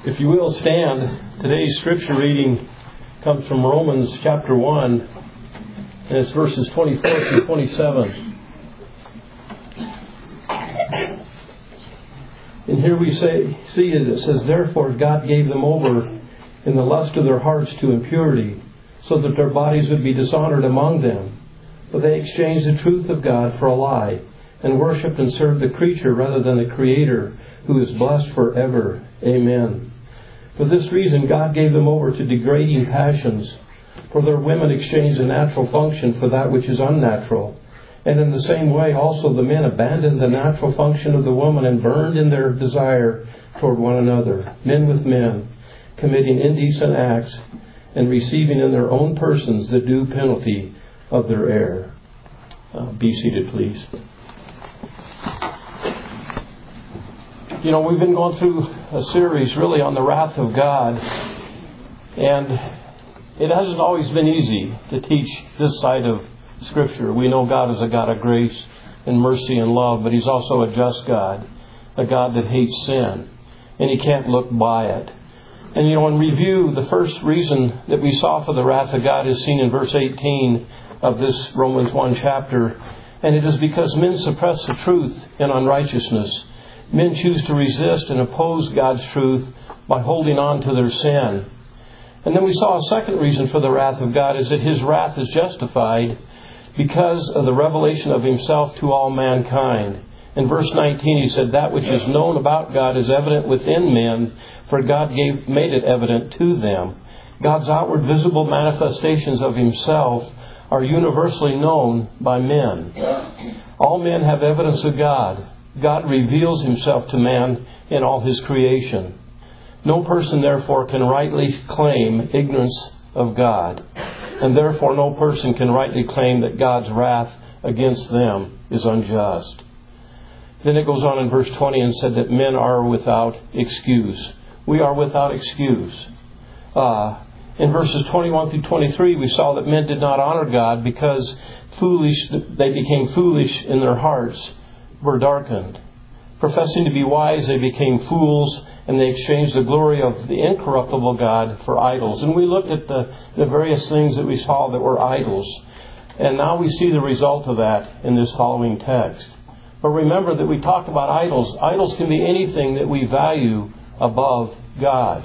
If you will stand, today's scripture reading comes from Romans chapter 1, and it's verses 24 through 27. And here we see it says, "Therefore God gave them over in the lust of their hearts to impurity, so that their bodies would be dishonored among them. But they exchanged the truth of God for a lie, and worshipped and served the creature rather than the Creator, who is blessed forever. Amen. For this reason God gave them over to degrading passions. For their women exchanged the natural function for that which is unnatural. And in the same way also the men abandoned the natural function of the woman and burned in their desire toward one another, men with men, committing indecent acts and receiving in their own persons the due penalty of their error." Be seated, please. You know, we've been going through a series really on the wrath of God, and it hasn't always been easy to teach this side of Scripture. We know God is a God of grace and mercy and love, but He's also a just God, a God that hates sin, and He can't look by it. And you know, in review, the first reason that we saw for the wrath of God is seen in verse 18 of this Romans 1 chapter, and it is because men suppress the truth in unrighteousness. Men choose to resist and oppose God's truth by holding on to their sin. And then we saw a second reason for the wrath of God is that His wrath is justified because of the revelation of Himself to all mankind. In verse 19 He said, "That which is known about God is evident within men, for God made it evident to them." God's outward visible manifestations of Himself are universally known by men. All men have evidence of God. God reveals Himself to man in all His creation. No person, therefore, can rightly claim ignorance of God. And therefore, no person can rightly claim that God's wrath against them is unjust. Then it goes on in verse 20 and said that men are without excuse. We are without excuse. In verses 21 through 23, we saw that men did not honor God because they became foolish in their hearts, were darkened. Professing to be wise, they became fools, and they exchanged the glory of the incorruptible God for idols. And we looked at the various things that we saw that were idols. And now we see the result of that in this following text. But remember that we talked about idols. Idols can be anything that we value above God.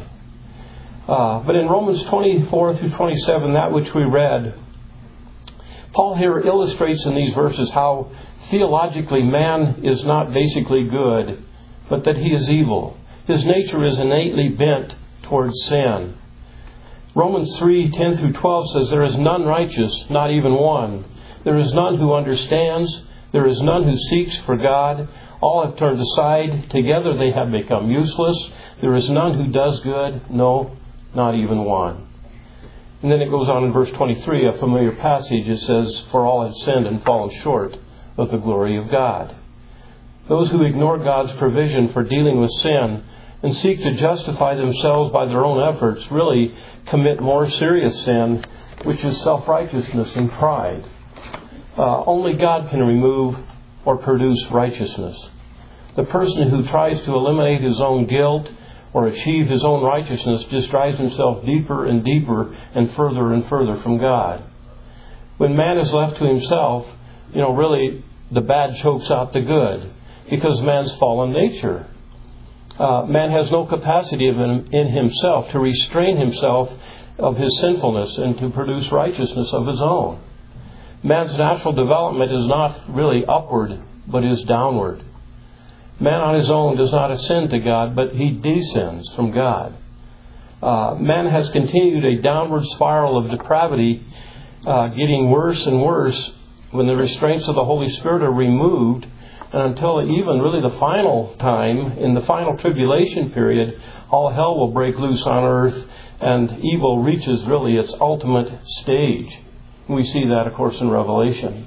But in Romans 24 through 27, that which we read, Paul here illustrates in these verses how theologically man is not basically good, but that he is evil. His nature is innately bent towards sin. Romans 3:10 through 12 says, "There is none righteous, not even one. There is none who understands. There is none who seeks for God. All have turned aside. Together they have become useless. There is none who does good. No, not even one." And then it goes on in verse 23, a familiar passage. It says, "For all have sinned and fallen short of the glory of God." Those who ignore God's provision for dealing with sin and seek to justify themselves by their own efforts really commit more serious sin, which is self-righteousness and pride. Only God can remove or produce righteousness. The person who tries to eliminate his own guilt or achieve his own righteousness just drives himself deeper and deeper and further from God. When man is left to himself, really the bad chokes out the good because man's fallen nature. Man has no capacity in himself to restrain himself of his sinfulness and to produce righteousness of his own. Man's natural development is not really upward, but is downward. Man on his own does not ascend to God, but he descends from God. Man has continued a downward spiral of depravity, getting worse and worse when the restraints of the Holy Spirit are removed, and until even really the final time, in the final tribulation period, all hell will break loose on earth, and evil reaches really its ultimate stage. We see that, of course, in Revelation.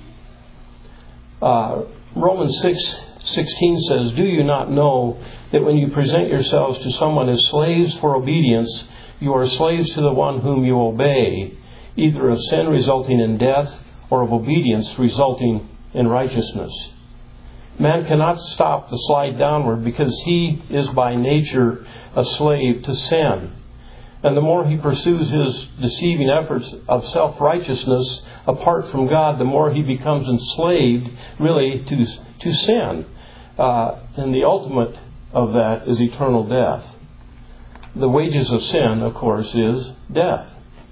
Romans 6:16 says, "Do you not know that when you present yourselves to someone as slaves for obedience, you are slaves to the one whom you obey, either of sin resulting in death or of obedience resulting in righteousness?" Man cannot stop the slide downward because he is by nature a slave to sin. And the more he pursues his deceiving efforts of self-righteousness apart from God, the more he becomes enslaved, really, to sin. And the ultimate of that is eternal death. The wages of sin, of course, is death.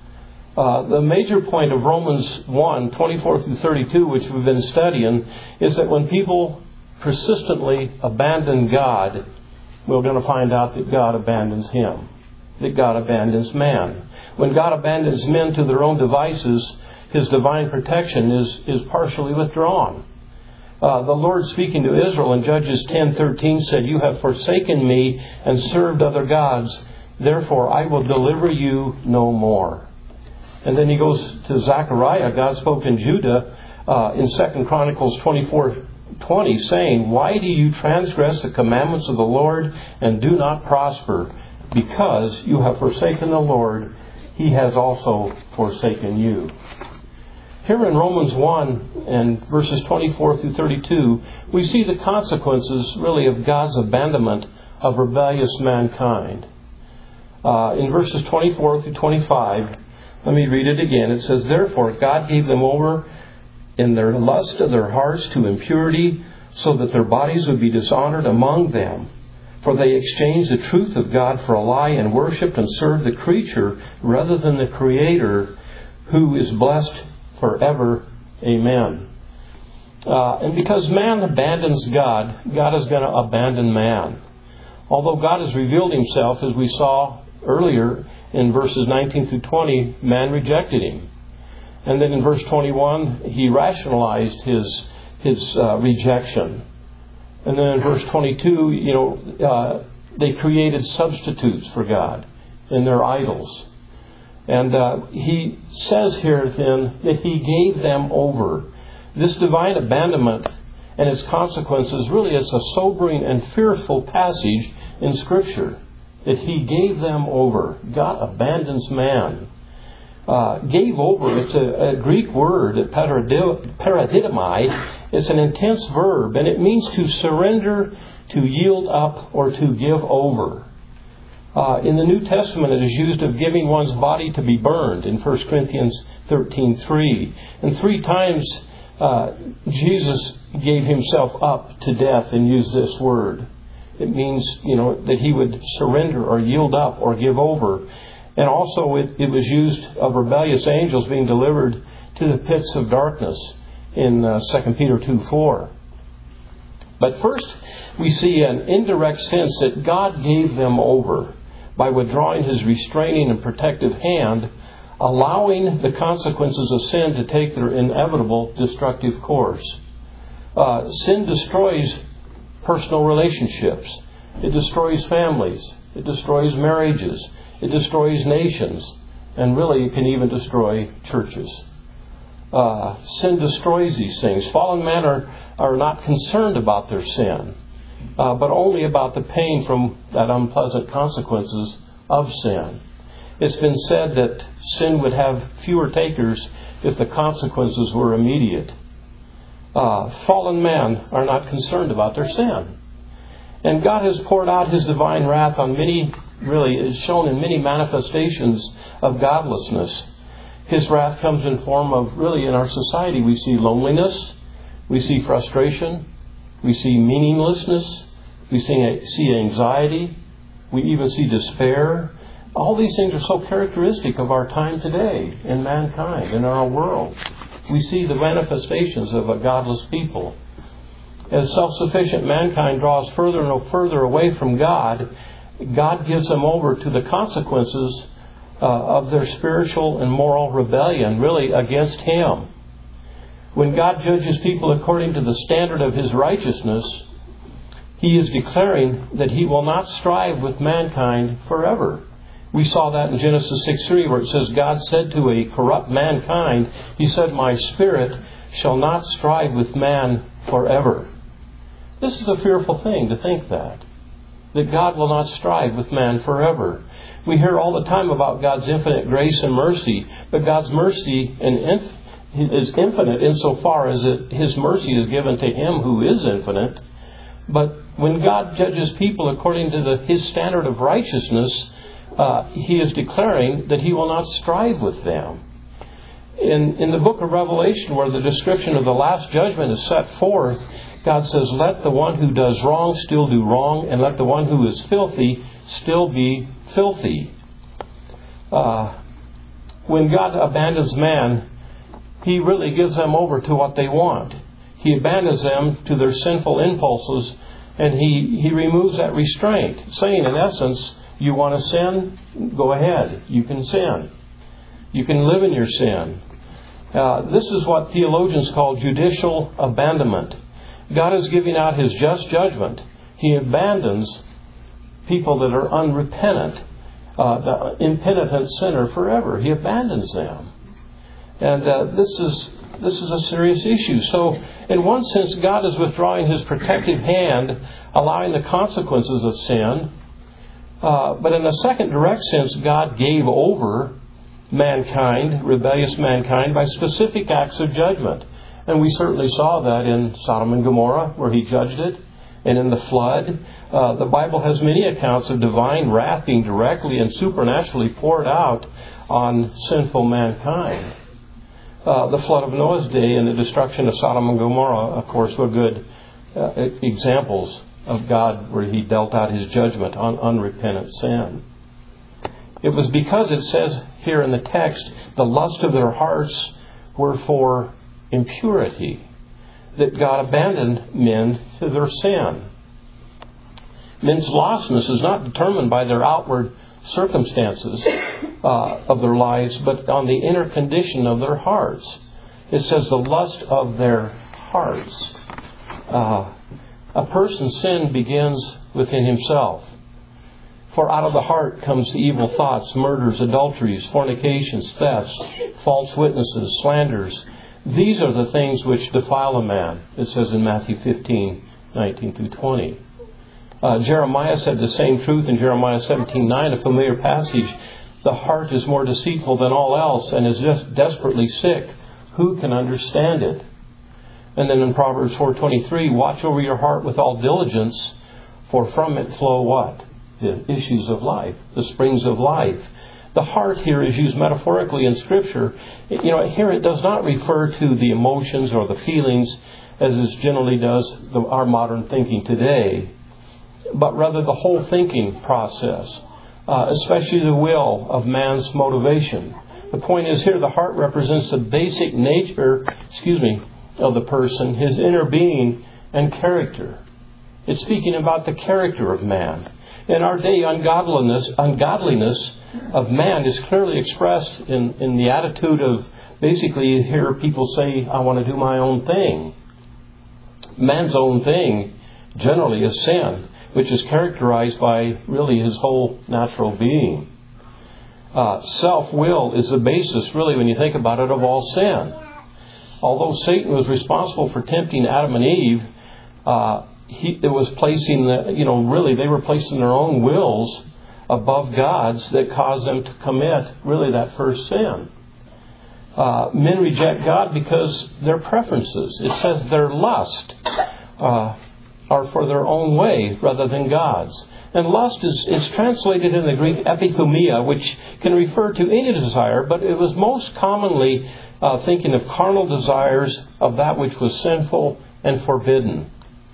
The major point of Romans 1, 24 through 32, which we've been studying, is that when people persistently abandon God, we're going to find out that God abandons him, that God abandons man. When God abandons men to their own devices, his divine protection is partially withdrawn. The Lord, speaking to Israel in Judges 10:13, said, "You have forsaken me and served other gods. Therefore I will deliver you no more." And then he goes to Zechariah. God spoke in Judah in 2 Chronicles 24:20, saying, "Why do you transgress the commandments of the Lord and do not prosper? Because you have forsaken the Lord, he has also forsaken you." Here in Romans 1 and verses 24 through 32, we see the consequences, really, of God's abandonment of rebellious mankind. In verses 24 through 25, let me read it again. It says, "Therefore God gave them over in their lust of their hearts to impurity, so that their bodies would be dishonored among them. For they exchanged the truth of God for a lie and worshipped and served the creature rather than the Creator, who is blessed forever. Amen." And because man abandons God, God is going to abandon man. Although God has revealed himself, as we saw earlier in verses 19 through 20, man rejected him. And then in verse 21, he rationalized his rejection. And then in verse 22, they created substitutes for God in their idols. And he says here then that he gave them over. This divine abandonment and its consequences, really, it's a sobering and fearful passage in Scripture. That he gave them over. God abandons man. Gave over, it's a Greek word, paradidomai. It's an intense verb, and it means to surrender, to yield up, or to give over. In the New Testament, it is used of giving one's body to be burned in 1 Corinthians 13:3. And 3 times Jesus gave himself up to death and used this word. It means, that he would surrender or yield up or give over. And also it was used of rebellious angels being delivered to the pits of darkness in 2 Peter 2:4. But first, we see an indirect sense that God gave them over by withdrawing his restraining and protective hand, allowing the consequences of sin to take their inevitable destructive course. Sin destroys personal relationships. It destroys families. It destroys marriages. It destroys nations. And really, it can even destroy churches. Sin destroys these things. Fallen men are not concerned about their sin, but only about the pain from that unpleasant consequences of sin. It's been said that sin would have fewer takers if the consequences were immediate. Fallen men are not concerned about their sin. And God has poured out his divine wrath on many, really is shown in many manifestations of godlessness. His wrath comes in form of, really, in our society, we see loneliness, we see frustration, we see meaninglessness, we see anxiety, we even see despair. All these things are so characteristic of our time today in mankind, in our world. We see the manifestations of a godless people. As self-sufficient mankind draws further and further away from God, God gives them over to the consequences of their spiritual and moral rebellion, really against him. When God judges people according to the standard of his righteousness, he is declaring that he will not strive with mankind forever. We saw that in Genesis 6:3, where it says, God said to a corrupt mankind, he said, "My spirit shall not strive with man forever." This is a fearful thing to think that God will not strive with man forever. We hear all the time about God's infinite grace and mercy, but God's mercy and is infinite insofar as His mercy is given to Him who is infinite. But when God judges people according to His standard of righteousness, He is declaring that He will not strive with them. In the book of Revelation, where the description of the last judgment is set forth, God says, let the one who does wrong still do wrong, and let the one who is filthy still be filthy. When God abandons man, He really gives them over to what they want. He abandons them to their sinful impulses, and He removes that restraint, saying, in essence, you want to sin? Go ahead. You can sin. You can live in your sin. This is what theologians call judicial abandonment. God is giving out His just judgment. He abandons people that are unrepentant, the impenitent sinner forever. He abandons them. And this is a serious issue. So, in one sense, God is withdrawing His protective hand, allowing the consequences of sin. But in a second direct sense, God gave over mankind, rebellious mankind, by specific acts of judgment. And we certainly saw that in Sodom and Gomorrah, where He judged it, and in the flood. The Bible has many accounts of divine wrath being directly and supernaturally poured out on sinful mankind. The flood of Noah's day and the destruction of Sodom and Gomorrah, of course, were good examples of God where He dealt out His judgment on unrepentant sin. It was because it says here in the text, the lust of their hearts were for impurity, that God abandoned men to their sin. Men's lostness is not determined by their outward circumstances of their lives, but on the inner condition of their hearts. It says the lust of their hearts. A person's sin begins within himself. For out of the heart comes the evil thoughts, murders, adulteries, fornications, thefts, false witnesses, slanders. These are the things which defile a man, it says in Matthew 15:19 through 20. Jeremiah said the same truth in Jeremiah 17:9, a familiar passage. The heart is more deceitful than all else and is just desperately sick. Who can understand it? And then in Proverbs 4:23, watch over your heart with all diligence, for from it flow what? The issues of life, the springs of life. The heart here is used metaphorically in Scripture. Here it does not refer to the emotions or the feelings, as it generally does our modern thinking today, but rather the whole thinking process, especially the will of man's motivation. The point is here, the heart represents the basic nature, of the person, his inner being and character. It's speaking about the character of man. In our day, ungodliness of man is clearly expressed in the attitude of, basically, you hear people say, I want to do my own thing. Man's own thing generally is sin, which is characterized by really his whole natural being. Self-will is the basis, really, when you think about it, of all sin. Although Satan was responsible for tempting Adam and Eve, they were placing their own wills above God's that caused them to commit really that first sin. Men reject God because their preferences, it says their lust, are for their own way rather than God's. And lust is translated in the Greek epithumia, which can refer to any desire, but it was most commonly thinking of carnal desires of that which was sinful and forbidden.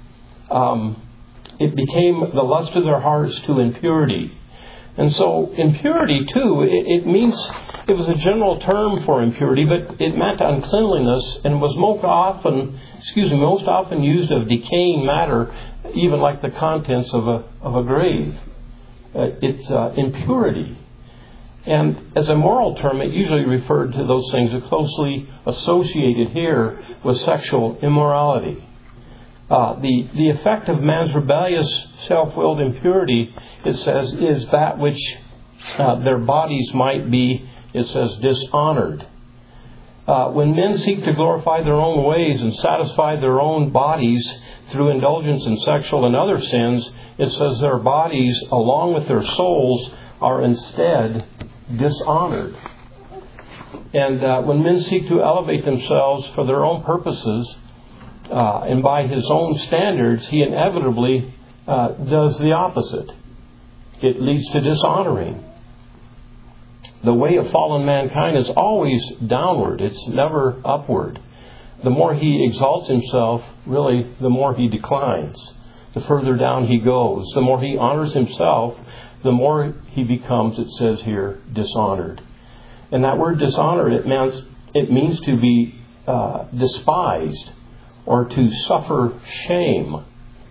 It became the lust of their hearts to impurity. And so impurity, too, it was a general term for impurity, but it meant uncleanliness and was most often used of decaying matter, even like the contents of a grave. It's impurity. And as a moral term, it usually referred to those things that are closely associated here with sexual immorality. The effect of man's rebellious, self-willed impurity, it says, is that which their bodies might be, it says, dishonored. When men seek to glorify their own ways and satisfy their own bodies through indulgence in sexual and other sins, it says their bodies, along with their souls, are instead dishonored. And when men seek to elevate themselves for their own purposes and by his own standards, he inevitably does the opposite. It leads to dishonoring. The way of fallen mankind is always downward. It's never upward. The more he exalts himself, really, the more he declines. The further down he goes. The more he honors himself, the more he becomes, it says here, dishonored. And that word dishonor, it means to be despised or to suffer shame.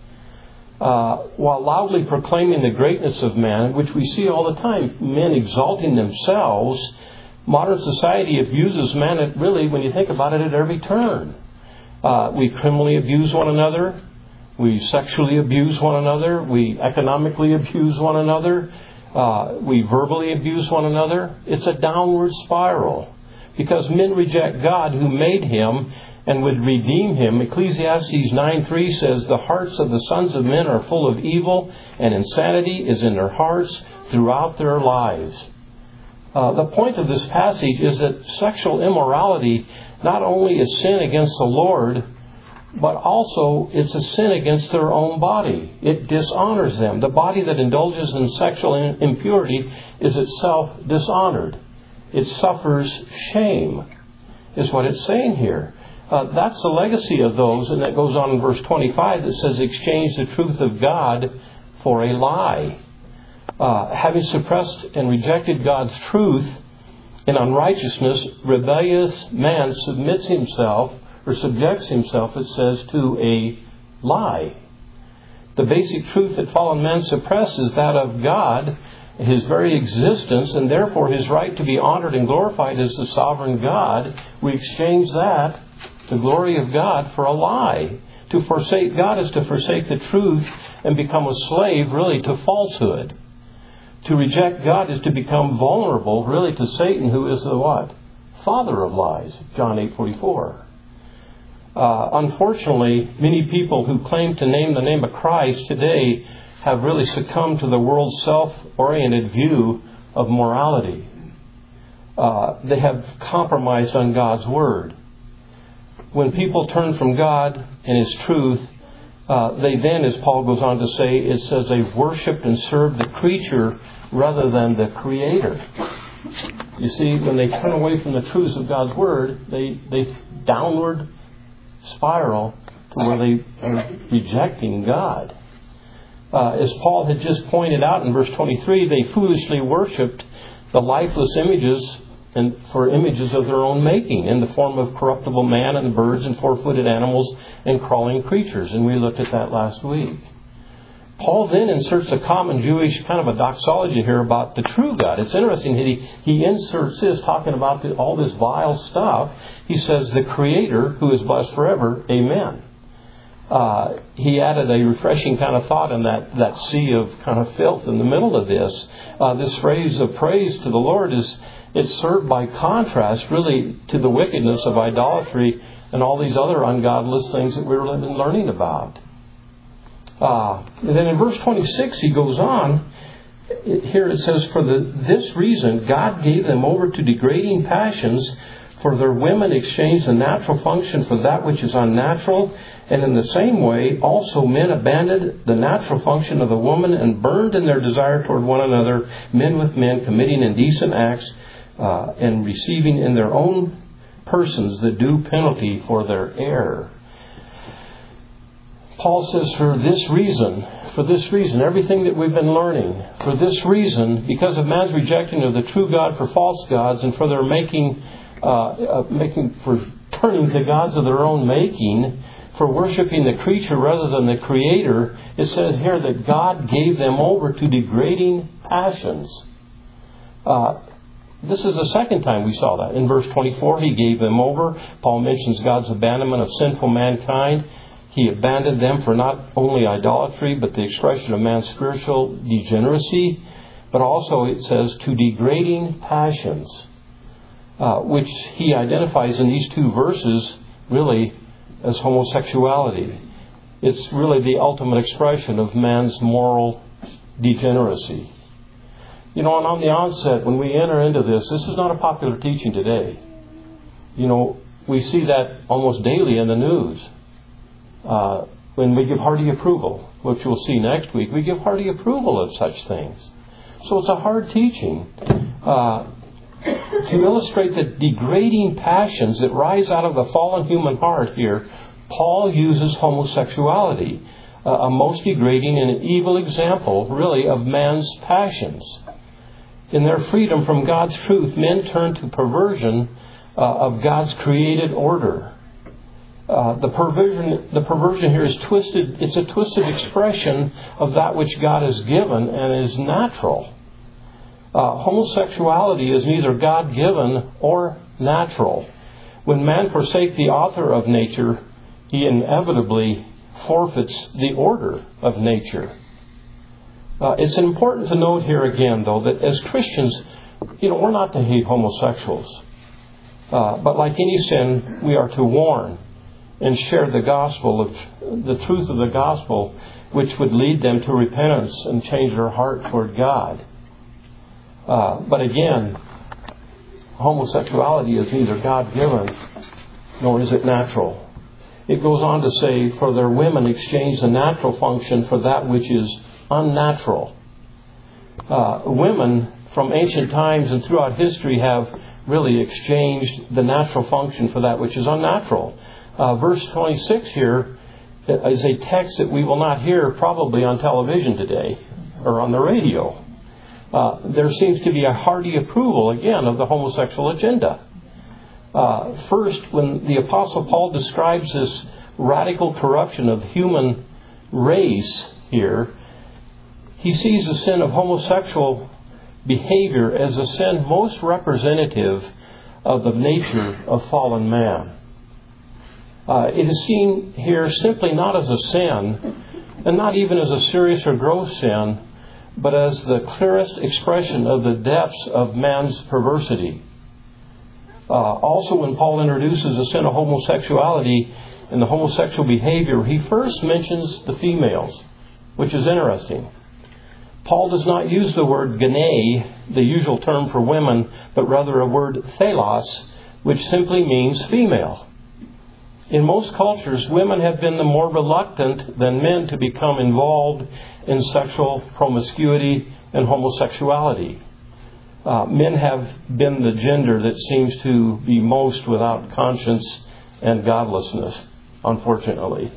While loudly proclaiming the greatness of man, which we see all the time, men exalting themselves, modern society abuses man really, when you think about it, at every turn. We criminally abuse one another. We sexually abuse one another. We economically abuse one another. We verbally abuse one another. It's a downward spiral because men reject God who made him and would redeem him. Ecclesiastes 9:3 says, "The hearts of the sons of men are full of evil, and insanity is in their hearts throughout their lives." The point of this passage is that sexual immorality not only is sin against the Lord, but also it's a sin against their own body. It dishonors them. The body that indulges in sexual impurity is itself dishonored. It suffers shame, is what it's saying here. That's the legacy of those, and that goes on in verse 25 that says, "Exchange the truth of God for a lie." Having suppressed and rejected God's truth in unrighteousness, rebellious man subjects himself, it says, to a lie. The basic truth that fallen man suppresses is that of God, his very existence, and therefore his right to be honored and glorified as the sovereign God. We exchange that, the glory of God, for a lie. To forsake God is to forsake the truth and become a slave, really, to falsehood. To reject God is to become vulnerable, really, to Satan, who is the what? Father of lies, John 8:44. Unfortunately, many people who claim to name the name of Christ today have really succumbed to the world's self-oriented view of morality. They have compromised on God's Word. When people turn from God and His truth, they then, as Paul goes on to say, it says they've worshipped and served the creature rather than the Creator. You see, when they turn away from the truths of God's Word, they downward spiral to where they are rejecting God. As Paul had just pointed out in verse 23, they foolishly worshipped the lifeless images and for images of their own making in the form of corruptible man and birds and four-footed animals and crawling creatures. And we looked at that last week. Paul then inserts a common Jewish kind of a doxology here about the true God. It's interesting that he inserts this, talking about all this vile stuff. He says, the Creator, who is blessed forever, amen. He added a refreshing kind of thought in that sea of kind of filth in the middle of this. This phrase of praise to the Lord it's served by contrast, really, to the wickedness of idolatry and all these other ungodless things that we've been learning about. And then in verse 26, he goes on. Here it says, "For this reason, God gave them over to degrading passions, for their women exchanged the natural function for that which is unnatural. And in the same way, also men abandoned the natural function of the woman and burned in their desire toward one another, men with men, committing indecent acts, and receiving in their own persons the due penalty for their error." Paul says, for this reason, everything that we've been learning, for this reason, because of man's rejection of the true God for false gods, and for their for turning to gods of their own making, for worshiping the creature rather than the Creator, it says here that God gave them over to degrading passions. This is the second time we saw that. In verse 24, He gave them over. Paul mentions God's abandonment of sinful mankind. He abandoned them for not only idolatry, but the expression of man's spiritual degeneracy, but also, it says, to degrading passions, which he identifies in these two verses really as homosexuality. It's really the ultimate expression of man's moral degeneracy. You know, and on the onset, when we enter into this is not a popular teaching today. We see that almost daily in the news. When we give hearty approval, which we'll see next week, we give hearty approval of such things. So it's a hard teaching. To illustrate the degrading passions that rise out of the fallen human heart here, Paul uses homosexuality, a most degrading and evil example, really, of man's passions. In their freedom from God's truth, men turn to perversion of God's created order. The perversion here is twisted. It's a twisted expression of that which God has given and is natural. Homosexuality is neither God-given or natural. When man forsakes the author of nature, he inevitably forfeits the order of nature. It's important to note here again, though, that as Christians, we're not to hate homosexuals. But like any sin, we are to warn and share the gospel, of the truth of the gospel, which would lead them to repentance and change their heart toward God. But again, homosexuality is neither God-given nor is it natural. It goes on to say, for their women exchange the natural function for that which is unnatural. Women from ancient times and throughout history have really exchanged the natural function for that which is unnatural. Verse 26 here is a text that we will not hear probably on television today or on the radio. There seems to be a hearty approval, again, of the homosexual agenda. First, when the Apostle Paul describes this radical corruption of human race here, he sees the sin of homosexual behavior as a sin most representative of the nature of fallen man. It is seen here simply not as a sin, and not even as a serious or gross sin, but as the clearest expression of the depths of man's perversity. Also, when Paul introduces the sin of homosexuality and the homosexual behavior, he first mentions the females, which is interesting. Paul does not use the word gene, the usual term for women, but rather a word thelos, which simply means female. In most cultures, women have been the more reluctant than men to become involved in sexual promiscuity and homosexuality. Men have been the gender that seems to be most without conscience and godlessness, unfortunately.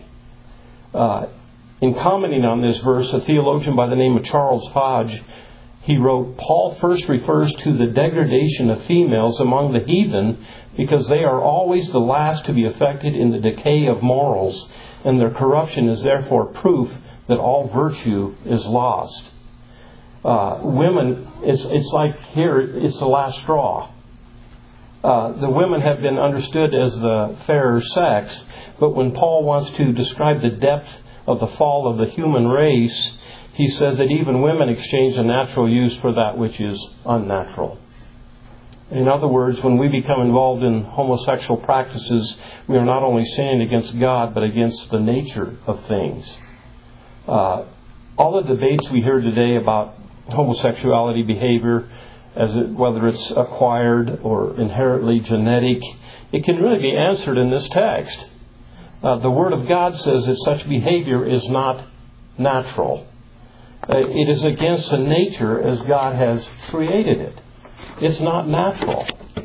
In commenting on this verse, a theologian by the name of Charles Hodge, he wrote, Paul first refers to the degradation of females among the heathen because they are always the last to be affected in the decay of morals, and their corruption is therefore proof that all virtue is lost. Women, it's like here, it's the last straw. The women have been understood as the fairer sex, but when Paul wants to describe the depth of the fall of the human race, he says that even women exchange the natural use for that which is unnatural. In other words, when we become involved in homosexual practices, we are not only sinning against God, but against the nature of things. All the debates we hear today about homosexuality behavior, whether it's acquired or inherently genetic, it can really be answered in this text. The Word of God says that such behavior is not natural. It is against the nature as God has created it. It's not natural.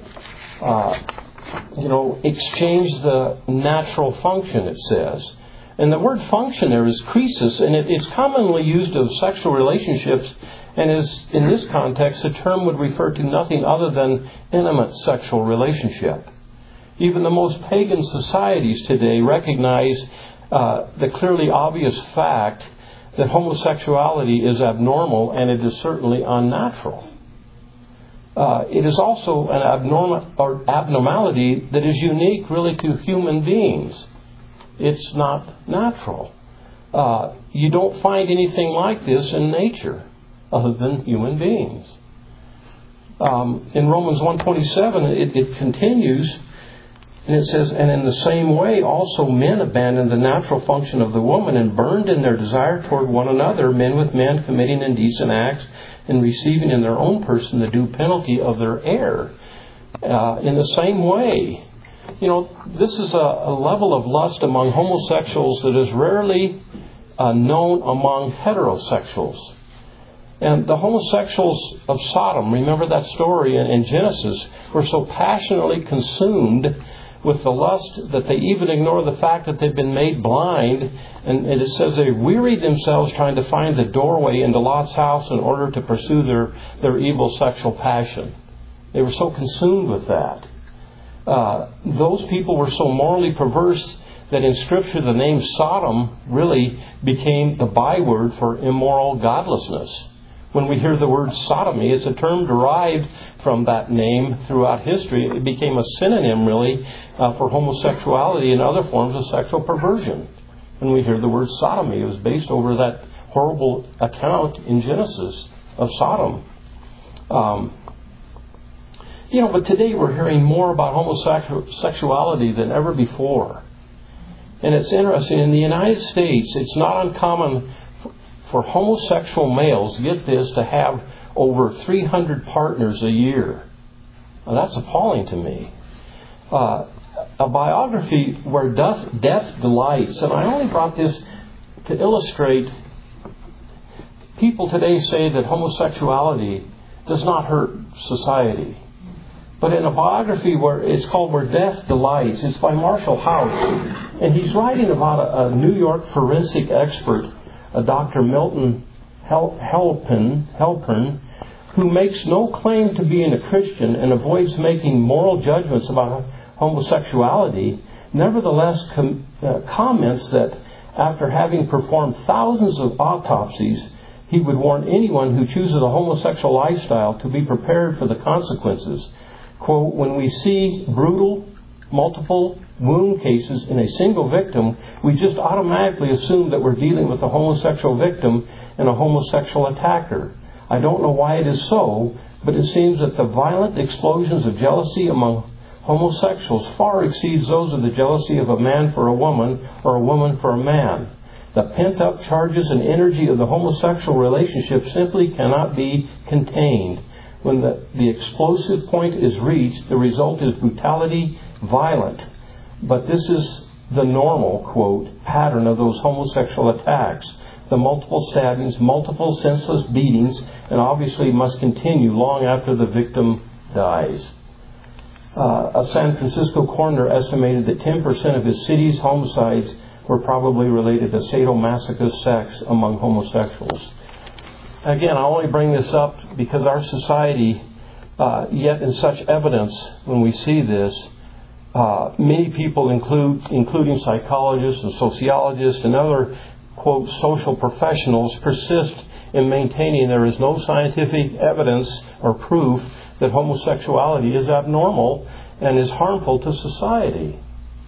Exchange the natural function, it says. And the word function there is krisis, and it's commonly used of sexual relationships, and is, in this context, the term would refer to nothing other than intimate sexual relationship. Even the most pagan societies today recognize the clearly obvious fact that homosexuality is abnormal, and it is certainly unnatural. It is also an abnormality that is unique really to human beings. It's not natural. You don't find anything like this in nature other than human beings. In Romans 1:27, it continues, and it says, and in the same way also men abandoned the natural function of the woman and burned in their desire toward one another, men with men committing indecent acts and receiving in their own person the due penalty of their error. In the same way, This is a level of lust among homosexuals that is rarely known among heterosexuals. And the homosexuals of Sodom, remember that story in Genesis, were so passionately consumed with the lust that they even ignore the fact that they've been made blind. And it says they wearied themselves trying to find the doorway into Lot's house in order to pursue their evil sexual passion. They were so consumed with that. Those people were so morally perverse that in Scripture the name Sodom really became the byword for immoral godlessness. When we hear the word sodomy, it's a term derived from that name throughout history. It became a synonym, really, for homosexuality and other forms of sexual perversion. When we hear the word sodomy, it was based over that horrible account in Genesis of Sodom. But today we're hearing more about homosexuality than ever before. And it's interesting, in the United States, it's not uncommon for homosexual males, get this, to have over 300 partners a year. Now, that's appalling to me. A biography where death delights, and I only brought this to illustrate, people today say that homosexuality does not hurt society. But in a biography where it's called Where Death Delights, it's by Marshall House, and he's writing about a New York forensic expert, a Dr. Milton Halpern, who makes no claim to being a Christian and avoids making moral judgments about homosexuality, nevertheless comments that after having performed thousands of autopsies, he would warn anyone who chooses a homosexual lifestyle to be prepared for the consequences. Quote, when we see brutal, multiple wound cases in a single victim, we just automatically assume that we're dealing with a homosexual victim and a homosexual attacker. I don't know why it is so, but it seems that the violent explosions of jealousy among homosexuals far exceeds those of the jealousy of a man for a woman or a woman for a man. The pent-up charges and energy of the homosexual relationship simply cannot be contained. When the explosive point is reached, the result is brutality, violent. But this is the normal, quote, pattern of those homosexual attacks. The multiple stabbings, multiple senseless beatings, and obviously must continue long after the victim dies. A San Francisco coroner estimated that 10% of his city's homicides were probably related to sadomasochist sex among homosexuals. Again, I only bring this up because our society, yet in such evidence, when we see this, many people, including psychologists and sociologists and other, quote, social professionals, persist in maintaining there is no scientific evidence or proof that homosexuality is abnormal and is harmful to society.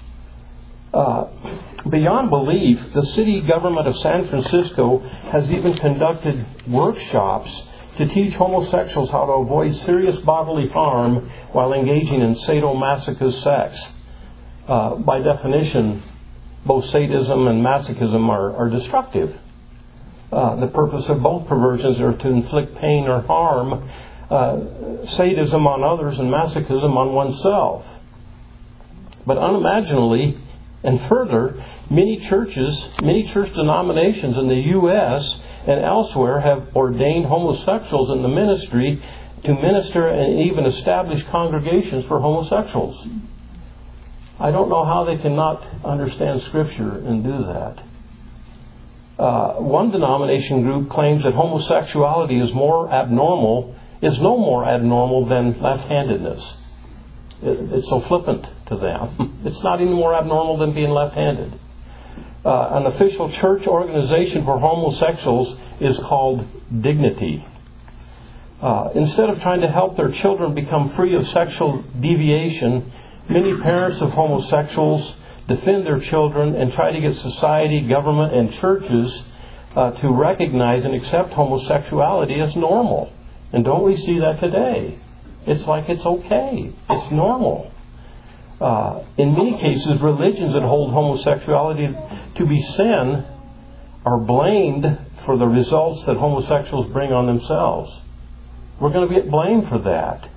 Beyond belief, the city government of San Francisco has even conducted workshops to teach homosexuals how to avoid serious bodily harm while engaging in sadomasochist sex. By definition, both sadism and masochism are destructive. The purpose of both perversions are to inflict pain or harm, sadism on others and masochism on oneself. But unimaginably, and further, many church denominations in the U.S. and elsewhere have ordained homosexuals in the ministry to minister and even establish congregations for homosexuals. I don't know how they cannot understand Scripture and do that. One denomination group claims that homosexuality is no more abnormal than left-handedness. It's so flippant to them. It's not any more abnormal than being left-handed. An official church organization for homosexuals is called Dignity. Instead of trying to help their children become free of sexual deviation, many parents of homosexuals defend their children and try to get society, government, and churches to recognize and accept homosexuality as normal. And don't we see that today? It's like it's okay. It's normal. In many cases, religions that hold homosexuality to be sin are blamed for the results that homosexuals bring on themselves. We're going to get blamed for that.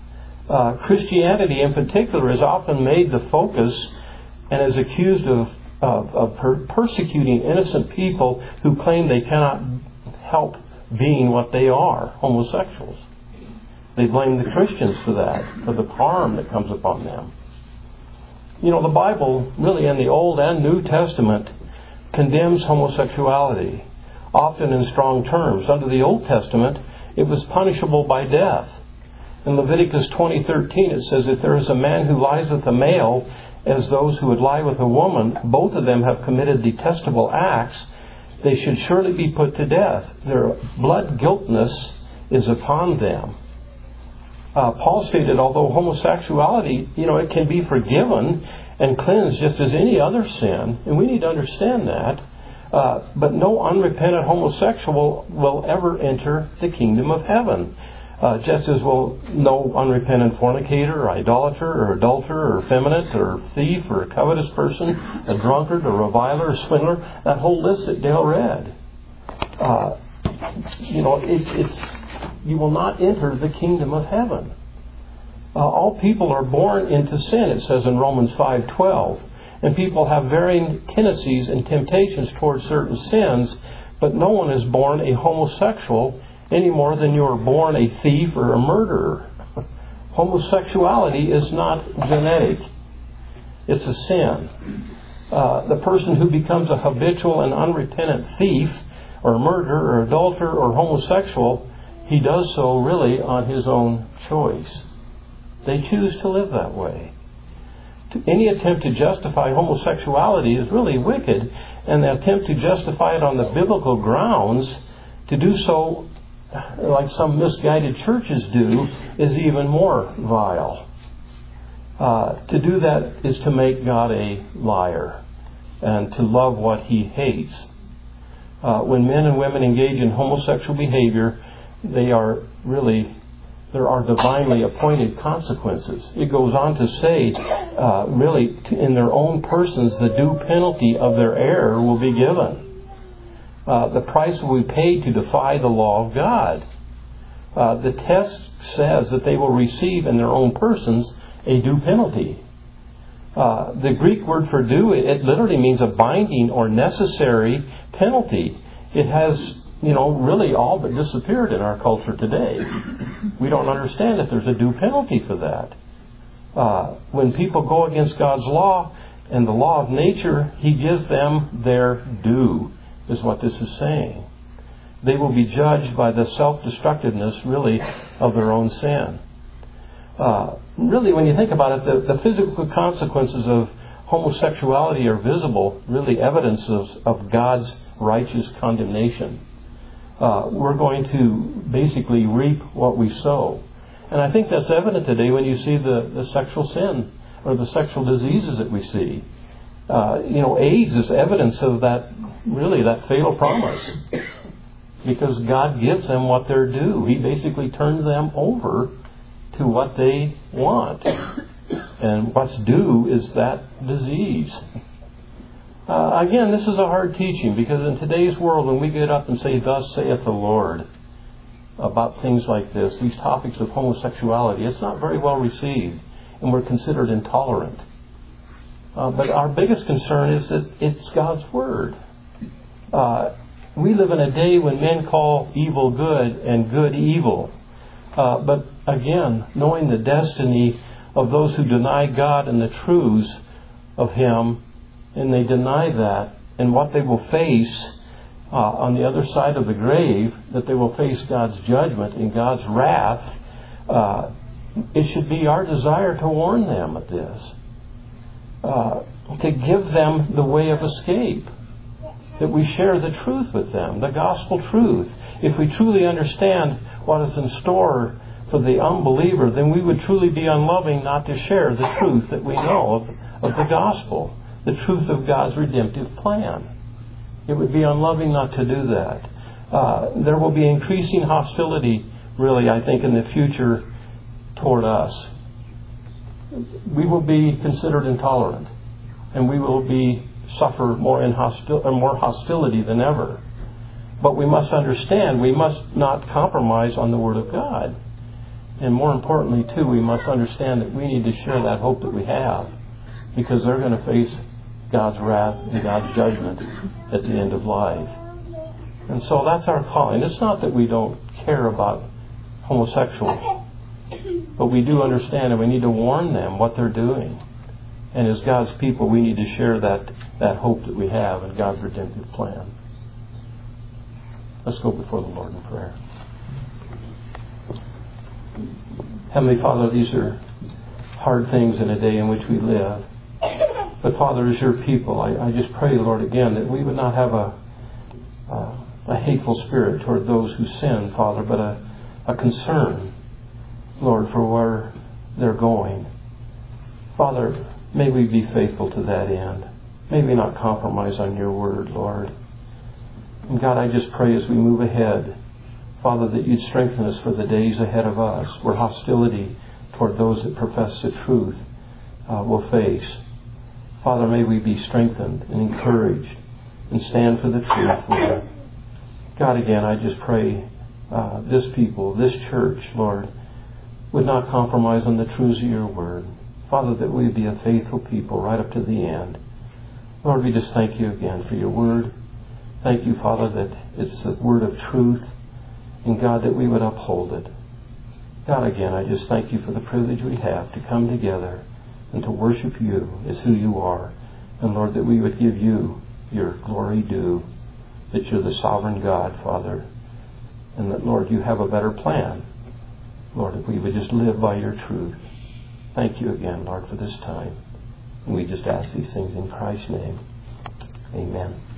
Christianity in particular is often made the focus and is accused of persecuting innocent people who claim they cannot help being what they are, homosexuals. They blame the Christians for that, for the harm that comes upon them. You know, the Bible, really in the Old and New Testament, condemns homosexuality, often in strong terms. Under the Old Testament, it was punishable by death. In Leviticus 20:13, it says, if there is a man who lies with a male as those who would lie with a woman, both of them have committed detestable acts, they should surely be put to death. Their blood guiltness is upon them. Paul stated, although homosexuality, it can be forgiven and cleansed just as any other sin, and we need to understand that, but no unrepentant homosexual will ever enter the kingdom of heaven. Just as no unrepentant fornicator, or idolater, or adulterer, or effeminate, or thief, or a covetous person, a drunkard, or reviler, or swindler, that whole list that Dale read. You will not enter the kingdom of heaven. All people are born into sin, it says in Romans 5:12. And people have varying tendencies and temptations towards certain sins, but no one is born a homosexual any more than you are born a thief or a murderer. Homosexuality is not genetic. It's a sin. The person who becomes a habitual and unrepentant thief or murderer or adulterer or homosexual, he does so really on his own choice. They choose to live that way. Any attempt to justify homosexuality is really wicked, and the attempt to justify it on the biblical grounds, to do so like some misguided churches do, is even more vile. To do that is to make God a liar and to love what He hates. When men and women engage in homosexual behavior, there are divinely appointed consequences. It goes on to say, in their own persons, the due penalty of their error will be given. The price will be paid to defy the law of God. The text says that they will receive in their own persons a due penalty. The Greek word for due, it literally means a binding or necessary penalty. It has, really all but disappeared in our culture today. We don't understand that there's a due penalty for that. When people go against God's law and the law of nature, He gives them their due, is what this is saying. They will be judged by the self-destructiveness, really, of their own sin. Really, when you think about it, the physical consequences of homosexuality are visible, really evidences of God's righteous condemnation. We're going to basically reap what we sow. And I think that's evident today when you see the sexual sin or the sexual diseases that we see. AIDS is evidence of that fatal promise. Because God gives them what they're due. He basically turns them over to what they want. And what's due is that disease. Again, this is a hard teaching, because in today's world, when we get up and say, "Thus saith the Lord," about things like this, these topics of homosexuality, it's not very well received, and we're considered intolerant. But our biggest concern is that it's God's Word. We live in a day when men call evil good and good evil. But again, knowing the destiny of those who deny God and the truths of Him, and they deny that, and what they will face on the other side of the grave, that they will face God's judgment and God's wrath, it should be our desire to warn them of this. To give them the way of escape. That we share the truth with them, the gospel truth. If we truly understand what is in store for the unbeliever, then we would truly be unloving not to share the truth that we know of the gospel, the truth of God's redemptive plan. It would be unloving not to do that. There will be increasing hostility, really, I think, in the future toward us. We will be considered intolerant, and we will suffer more hostility than ever. But we must understand, we must not compromise on the Word of God. And more importantly, too, we must understand that we need to share that hope that we have, because they're going to face God's wrath and God's judgment at the end of life. And so that's our calling. It's not that we don't care about homosexuals, but we do understand, and we need to warn them what they're doing. And as God's people, we need to share that hope that we have in God's redemptive plan. Let's go before the Lord in prayer. Heavenly Father, these are hard things in a day in which we live. But Father, as your people, I just pray, Lord, again, that we would not have a hateful spirit toward those who sin, Father, but a concern, Lord, for where they're going. Father, may we be faithful to that end. May we not compromise on your word, Lord. And God, I just pray as we move ahead, Father, that you'd strengthen us for the days ahead of us, where hostility toward those that profess the truth will face. Father, may we be strengthened and encouraged and stand for the truth, Lord. God, again, I just pray this people, this church, Lord, would not compromise on the truths of your word. Father, that we be a faithful people right up to the end. Lord, we just thank you again for your word. Thank you, Father, that it's the word of truth. And God, that we would uphold it. God, again, I just thank you for the privilege we have to come together and to worship you as who you are. And Lord, that we would give you your glory due, that you're the sovereign God, Father. And that, Lord, you have a better plan. Lord, if we would just live by your truth. Thank you again, Lord, for this time. And we just ask these things in Christ's name. Amen.